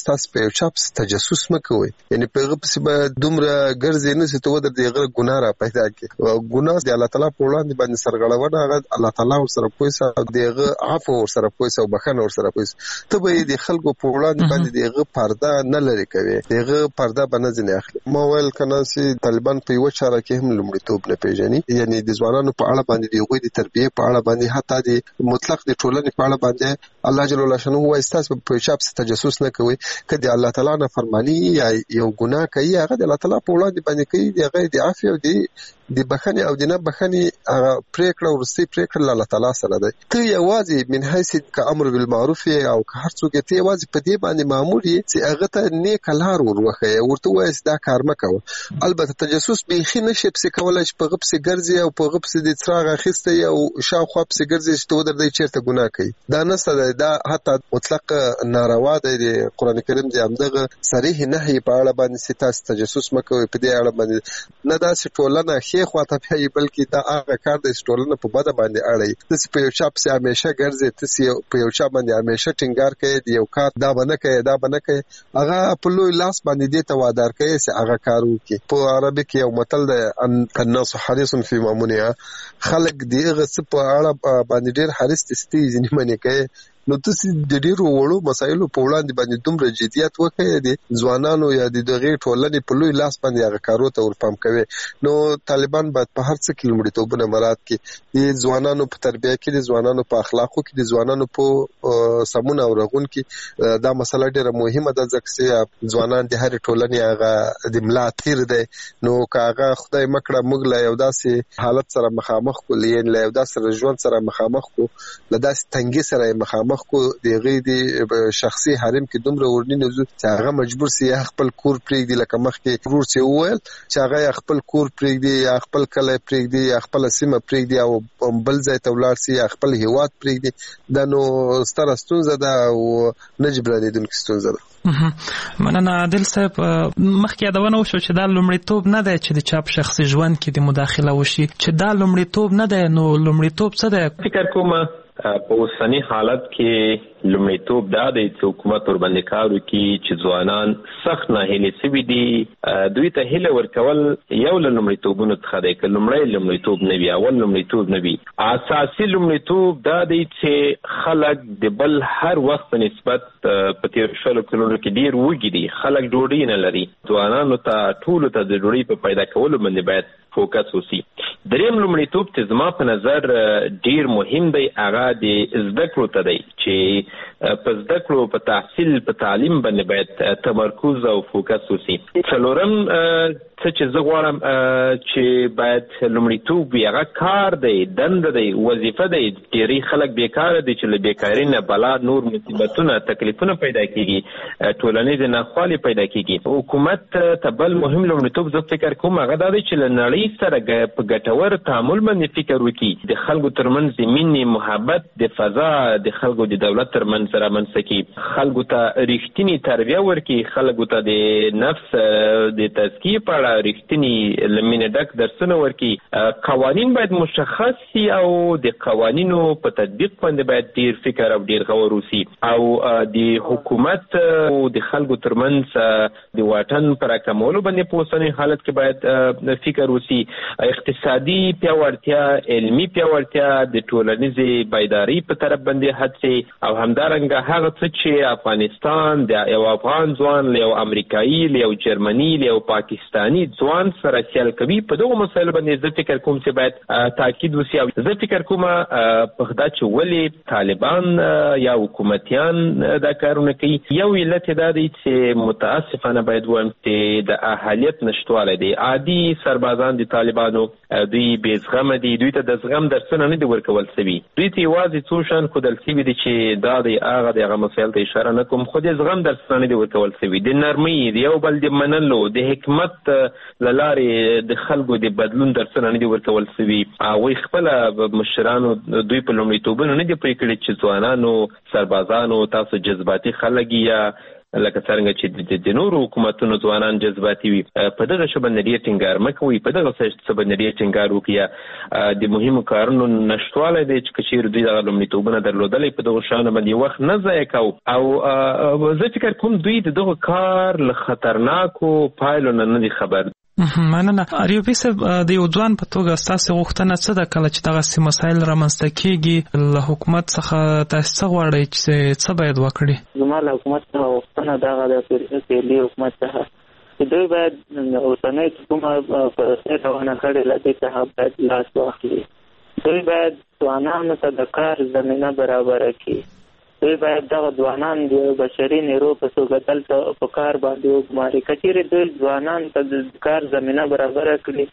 تاسو په یو چا پسې تجسس مکوئ، یعنی په هغه پسې به دومره ګرځې نه سي ته ودر د هغه ګناه را پیدا کړي. ګناه د الله تعالی په وړاندې باندې سرغړونه هغه الله تعالی ورسره پوه سي او د هغه عفو ورسره پوه سي او بخښنه ورسره پوه سي. ته به د خلکو په وړاندې باندې د هغه پرده نه لري کوي، د هغه پرده به نه ځنې اخلي. ما ویل کنه چې طالبان په یو چاره کې هم لومړیتوب نه پیژني، یعنی د ځوانانو په اړه باندې د هغوی د تربیې په اړه باندې حتی د مطلق د ټولنې په اړه باندې الله جل وعلا شانه وایي تاسو په چا پسې تجسس نه کوئ. که د الله تعالی نه فرمانی یا یو ګناه کوي هغه د الله تعالی په وړاندې باندې کوي، د هغه د عفو او د بخښنې او د نه بخښنې هغه پریکړه ورستي پریکړه الله تعالی سره ده. ته یوازې من حیث که امر بالمعروف او که هر څوک ته یوازې په دې باندې مامور یې چې هغه ته نیک لار ورخه ورته وایي دا کار مکوه. البته تجسس بیخي نشي پسې کولای چې په غو پسې ګرځي او په غو پسې د څراغ اخیسته او شاوخوا پسې ګرځي چې ته ودرې چیرته ګناه کوي. دا نسته دا حتی مطلق ناروا دی. د قران کریم د همدغه صریح نهي په اړه باندې چې تاسو تجسس مکوئ په دې اړه باندې نه دا چې ټولنه ښه خواته پیي بلکې دا هغه کار دی چې ټولنه په بده باندې اړي. تاسو په یو چا پسې همیشه ګرځي، تاسو په یو چا باندې همیشه ټینګار کوي د یو کار دا باندې کوي دا باندې کوي، هغه په لوی لاس باندې دې ته وادار کوي چې هغه کار وکړي. په عربي کې یو متل دی الناس حريص فی مامونها، خلک دغه څه په اړه باندې ډېر حریص دي چې ځینې منې کوي. نو تاسو د ډیرو وړو مسایلو په وړاندې باندې دومره جديت وکړئ د ځوانانو یا د دغه ټولنې په لوی لاس باندې هغه کارو ته ورپام کوي. نو طالبان باید په هر څه کې لومړیتوبونه مراعات کړي، د ځوانانو په تربیه کې، د ځوانانو په اخلاقو کې، د ځوانانو په سمون او رغون کې. دا مسله ډیره مهمه ده ځکه چې ځوانان د هر ټولنې هغه د ملا تیر دی. نو کاغه خدای مکړه موږ له یو داسې حالت سره مخامخ کول، یعنی له یو داسې ژوند سره مخامخ کو، له داسې تنګي سره مخامخ کو، دغه د شخصي حریم کې دومره ورنینه چې هغه مجبور سي خپل کور پرېږدي، لکه مخکې ورور سي وویل چې هغه خپل کور پرېږدي یا خپل کلی پرېږدي یا خپل سیمه پرېږدي او بل ځای ته ولاړ سي یا خپل هیواد پرېږدي. دا نو ستره ستونزه ده او نه جبرانېدونکې ستونزه ده. مننه عادل صاحب. مخکې یادونه وشوه چې دا لومړیتوب نه دی چې د چا په شخصي ژوند کې د مداخله وشي، چې دا لومړیتوب نه دی. نو لومړیتوب څه دی؟ فکر کوم په اوسني حالت کې لومړیتوب دا دی چې حکومت ورباندې کار وکړي چې ځوانان سخت ناهیلي سوي دي، دوی ته هیله ورکول یو له لومړیتوبونو څخه دی. که لومړی لومړیتوب نه وي، اول لومړیتوب نه وي، اساسي لومړیتوب دا دی چې خلک د بل هر وخت په نسبت په تېرو شلو کلونو کې ډېر وږي دي، خلک ډوډۍ نه لري. ځوانانو ته ټولو ته د ډوډۍ په پیدا کولو باندې باید فوکس وشي. دریم لومړیتوب چې زما په نظر ډېر مهم دی هغه د زده کړو ته دی، چې په زده کړو، په تحصیل، په تعلیم باندې باید تمرکز او فوکس وشي. څلورم څه چې زه غواړم چې باید لومړیتوب وي هغه کار دی، دنده دی، وظیفه دی. ډېری خلک بیکاره دي چې له بیکارۍ نه بلا نور مصیبتونه، تکلیفونه پیدا کېږي، ټولنیزې ناخوالې پیدا کېږي. حکومت ته بل مهم لومړیتوب زه فکر کوم هغه دا دی چې له نړۍ سره په ګټور تعامل باندې فکر وکړي، د خلکو ترمنځ د مینې، محبت، د فضا د خلکو د دولت ترمنځ رامنځته کړي، خلکو ته رښتینې تربیه ورکړي، خلکو ته د نفس د تزکیې په اړه رښتینی لمنه ډک درسونه ورکړي. قوانین باید مشخص سي او د قوانینو په تطبیق باندې باید ډیر فکر او ډیر غور وشي، او د حکومت او د خلکو ترمنځ د واټن پر کمولو باندې په اوسني حالت کې باید فکر وشي. اقتصادي پیاوړتیا، علمي پیاوړتیا، د ټولنیزې بیدارۍ په طرف باندې هڅې، او همدارنګه هغه څه چې افغانستان د یو افغان ځوان له یو امریکایي، له یو جرمني، له یو پاکستاني ځوان سره سیال کوي، په دغه مسایلو باندې زه فکر کوم چې باید تاکید وشي. او زه فکر کوم په دا چې ولې طالبان یا حکومتیان دا کارونه کوي، یو علت دا دی چې متاسفانه باید وایم چې د اهلیت نشتوالی دی. عادي سربازان د طالبانو دوی بې زغمه دي، دوی ته د زغم درسونه نه دي ورکول سوي، دوی ته یوازې څو شیان ښودل سوي دي چې دا دی هغه د هغه مسایل ته اشاره نه کوم، خو د زغم درسونه نه دي ورکول سوي، د نرمۍ، د یو بل د منلو، د حکمت له لارې د خلکو د بدلون درسونه نه دي ورکول سوي. هغوی خپله مشرانو دوی په لومړیتوبونو نه دي پرې کړي چې ځوانانو، سربازانو، تاسو جذباتي خلک یا لکه څنګه چې د نورو حکومتونو ځوانان جذباتي وي په دغه شبه ډیر ټینګار مکوي په دغه څه باندې ډیر ټینګار وکړي د مهمو کارونو نشټواله دی چې کچیر دوی دغه لومړیتوبونه درلودلې په دغه شان باندې وخت نه ضایع کوي او زه فکر کوم دوی دغه کار له خطرناکو پایلو نه دي خبر. مننه. اریوبي صاحب د یو ځوان په توګه ستاسو غوښتنه څه ده کله چې دغه مسایل رامنځته کیږي له حکومت څخه تاسو څه غواړئ چې څه باید وکړي؟ زما له حکومت څخه غوښتنه دغه د فعلي حکومت څخه چې دوی باید اوسنۍ حکومت په څیر روانه کړې له دې څخه باید لاس واخلي. دوی باید ځوانانو ته د کار زمینه برابره کړي. دوی باید دغه ځوانان د بشري نیرو په توګه دلته په کار باندې وګماري. کچېرې دوی ځوانان ته د کار زمینه برابره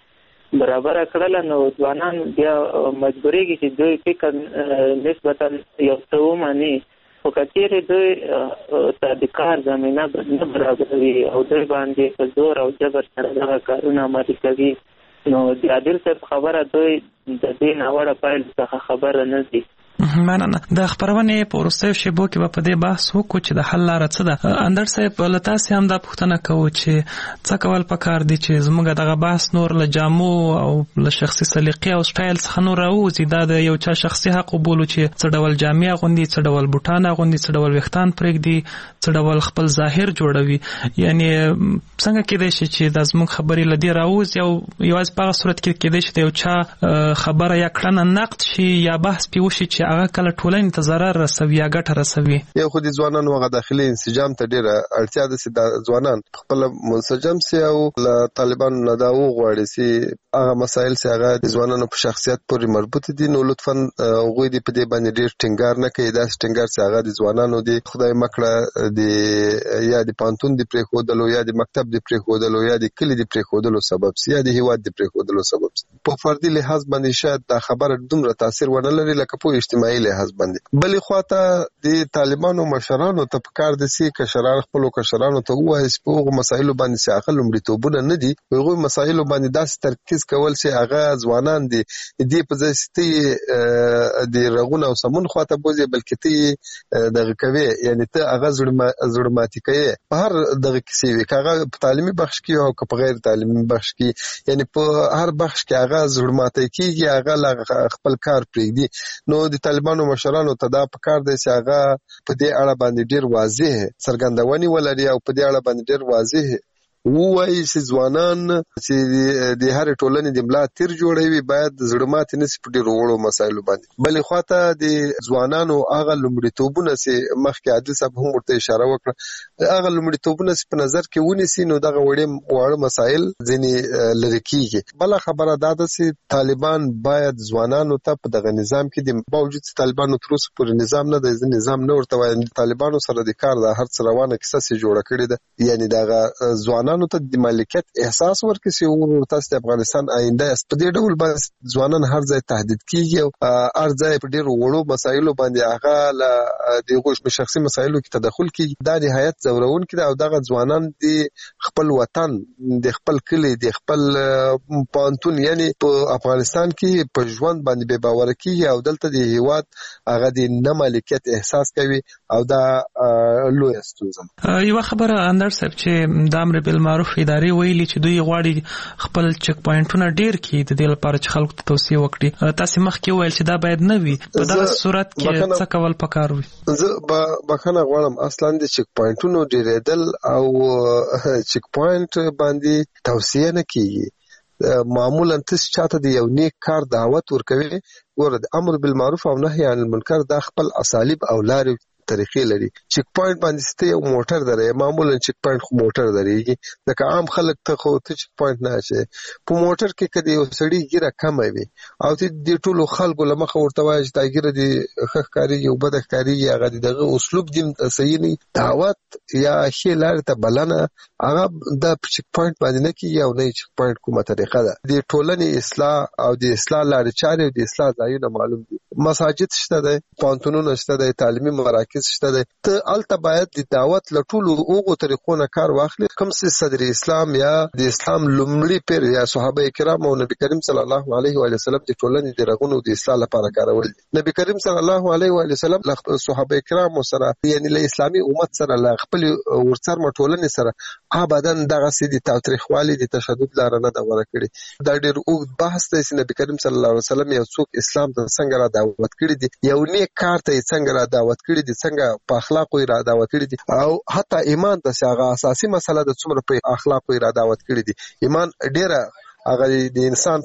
کړله نو ځوانان بیا مجبورېږي چې دوی فکر نسبتا یو څه ومني، خو کچېرې دوی ته د کار زمینه نه برابروي او دوی باندې په زور او جبر سره دغه کارونه عملي کوي نو د عادل صاحب خبره دوی د دې ناوړه پایلو څخه خبره نه دي. مننه. د خبرونې په وروستیو شیبو کې به په دې بحث وکړو چې د حل لاره څه ده. اندر صاحب له تاسې هم دا پوښتنه کوو چې څه کول پکار دي چې زموږ دغه بحث نور له جامو او له شخصي سلیقې او سټایل څخه نور راوځي. دا د یو چا شخصي حق وبولو چې څه ډول جامې اغوندي، څه ډول بوټان اغوندي، څه ډول ویښتان پرېږدي، څه ډول خپل ظاهر جوړوي. یعنی څنګه کېدای شي چې دا زموږ خبرې له دې راوځي او یوازې په هغه صورت کې کېدای شي د یو چا خبره یا کړنه نقد شي یا بحث پې وشي چې هغه کله ټولنې ته ضرر رسوي یا ګټه رسوي. یو خو د ځوانانو هغه داخلي انسجام ته ډېره اړتیا ده چې د ځوانان خپل منسجم سي او له طالبانو نه دا وغواړي چې هغه مسایل چې هغه د ځوانانو په شخصیت پورې مربوط دي نو لطفاً هغوی دې په دې باندې ډېر ټینګار نه کوي. داسې ټینګار چې هغه د ځوانانو د خدای مکړه د یا د پانتون د پرېښودلو یا د مکتب د پرېښودلو یا د کلي د پرېښودلو سبب سي یا د هیواد د پرېښودلو سبب سي. په فردي لحاظ باندې شاید دا خبره دومره تاثیر ونه لري لکه په اجتماعي لحاظ باندې. بلې خواته د طالبانو مشرانو ته پکار دي چې کشران خپلو کشرانو ته ووایي چې په هغو مسایلو باندې چې هغه لومړیتوبونه نه دي په هغوی مسایلو باندې داسې ترکیز کول چې هغه ځوانان دي دې په ځای چې ته د رغونه او سمون خواته بوځي بلکې ته دغه کوي یعنی ته هغه زړه ماتي کوي په هر دغه کیسې وي که هغه په تعلیمي بخش کې او که په غیر تعلیمي بخش کې یعنی په هر بخش کې هغه زړه ماتي کېږي هغه خپل کار پرېږدي. نو د طالبانو مشرانو ته دا پکار دی چې هغه په دې اړه باندې ډېر واضح څرګندونې ولري او په دې اړه باندې ډېر واضح ووایي چې ځوانان چې د هرې ټولنې د ملا تیر جوړوي باید زړه ماتې نه شي په ډېرو وړو مسایلو باندې. بلې خواته د ځوانانو هغه لومړیتوبونه چې مخکې عادل صاحب هم ورته اشاره وکړه هغه لومړیتوبونه چې په نظر کې ونیسي نو دغه واړه مسایل ځینې لرې کېږي. بله خبره دا ده چې طالبان باید ځوانانو ته په دغه نظام کې د باوجود چې طالبانو تر اوسه پورې نظام نه دی نظام نه ورته وایي طالبانو سره د کار د هر څه روانه کیسه چې جوړه کړې ده یعنی دغه ځوانانو ته د مالکیت احساس ورکړي چې تاسو د افغانستان آینده په دې ډول باندې ځوانان هر ځای تهدید کیږي او هر ځای په ډېرو وړو مسایلو باندې هغه له دغه شخصي مسایلو کې تدخل کوي. دا نهایت ځورونکي ده او دغه ځوانان د خپل وطن د خپل کلی د خپل پانتون یعنی په افغانستان کې په ژوند باندې بې باوره کیږي او دلته د هیواد هغه د نه مالکیت احساس کوي او دا لوی ستونزه. یو خبره اندر صاحب چې د امر بالمعروف ادارې ویلي چې دوی غواړي خپل چک پوینټونه ډیر کړي د دې لپاره چې خلکو ته توصیه وکړي. تاسو مخکې ویل چې دا باید نه وي په دغه صورت کې څه کول پکار وي؟ زه بخښنه غواړم اصلا د چک پوینټونو ډیرېدل او چک پوینټ باندې توصیه نه کیږي. معمولا تاسو چاته د یو نیک کار دعوت ورکوي ورته امر بالمعروف او نهي عن المنکر دا خپل اساليب او لارې طریقې لري. چک پوینټ باندې ستې یو موټر درې معمولا چک پوینټ خو موټر درېږي ځکه عام خلک ته خو ته چک پوینټ نه اچي په موټر کې کدی یو سړی ګیره کم وي او ته د ټولو خلکو لمخه ورته وایي چې دا ګیره دی خخکاری یو بدخکاری هغه دغه اسلوب دیم صحیح نه دعوت یا شی لارې ته بلنه هغه د چک پوینټ باندې نه کیږي او نه چک پوینټ کومه طریقه ده. د ټولنې اصلاح او د اصلاح لارې چارې د اصلاح ځایونه معلوم دي. مساجد شته ده، پانتونونه شته ده، تعلیمي مراکز کې شته دی ته الته باید د دعوت له ټولو اوغو طریقو نه کار واخلي کوم چې صدر اسلام یا د اسلام لومړي پیر یا صحابه کرام او نبی کریم صلی الله علیه و سلم د ټولنې د رغونو د اصلاح لپاره کارول نبی کریم صلی الله علیه و سلم صحابه کرام سره یعنی له اسلامي امت سره له خپل ورڅر مټولنې سره ابدان دغه سیدی تاریخوالي د تشدد لار نه دا ور کړی دا ډېر اوږد بحث دی چې نبی کریم صلی الله علیه وسلم یو څوک اسلام ته څنګه را دعوت کړی دی یو نیک کار ته څنګه را دعوت کړی دی څنګه په اخلاقو را دعوت کړی دی او حتی ایمان ته هغه اساسي مسله د څومره په اخلاقو را دعوت کړی دی ایمان ډېره هغه د انسان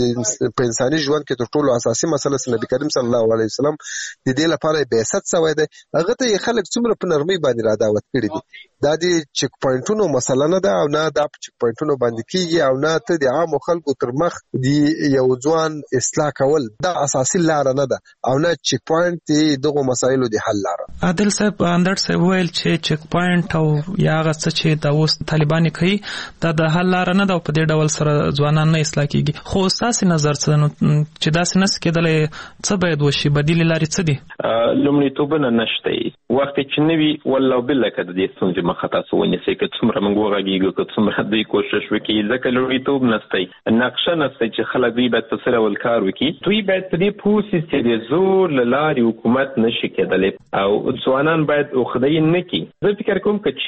په انساني ژوند کې تر ټولو اساسي مسله چې نبی کریم صلی الله علیه وسلم د دې لپاره بعثت شوی دی هغه ته خلک څومره په نرمۍ باندې را دعوت کړی دي دا د چک پوینټونو مسله نه ده او نه د چک پوینټونو باندې کیږي او نه ته د عام خلکو تر مخ دی یو ځوان اصلاح کول دا اساسي لار نه ده او نه چک پوینټ دغه مسایلو د حل لار عادل صاحب اندر صاحب ویل چې چک پوینټ او یا هغه څه چې د اوس طالبان کوي دا د حل لار نه ده په دې ډول سره ځوانان نه اصلاح کیږي خو تاسو نظر څه چې دا څه نس کېدلې څه باید وشي بدیل لارې څه دي لومړیتوبونه نشته وخت چې نوي والله بالله کده دې څنګه مخه تاسو ونیسئ که څومره موږ وغږیږو که څومره دوی کوشش وکړي ځکه لومړیتوب نشته نقشه نشته چې خلک دوی باید په سره ول کار وکړي دوی باید په دې پوه شي چې د زور له لارې حکومت نشي کېدلی او ځوانان باید خدای نه کړي زه فکر کوم که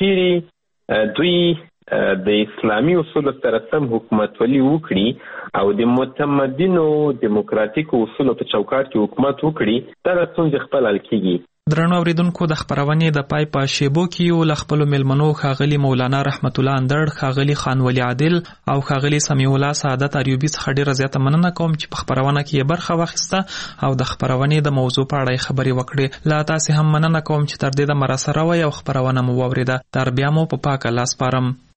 چیرې دوی د اسلامي اصولو سره سم حکومتولي وکړي او د متمدنو دیموکراتیکو اصولو په چوکاټ کې حکومت وکړي دا څنګه خپل حل کیږي درنو اوریدونکو د خبرونې د پای په شیبو کې یو لخپل ملمنو خاغلی مولانا رحمت الله اندړ خاغلی خان ولی عادل او خاغلی سمیع الله سعادت ایوبی څخه ډیره زیاته مننه کوم چې په خبرونه کې برخه واخیسته او د خبرونې د موضوع په اړه خبرې وکړې لا تاسو هم مننه کوم چې تر دې د مرسته راوي او خبرونه مو واوریده تر بیا مو په پاک الله سپارم